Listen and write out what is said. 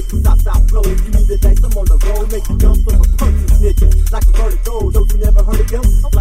Stop, flow. You need the dice, I'm on the road. Make you jump from a punch, snitches like a vertigo. Yo, you never heard of them?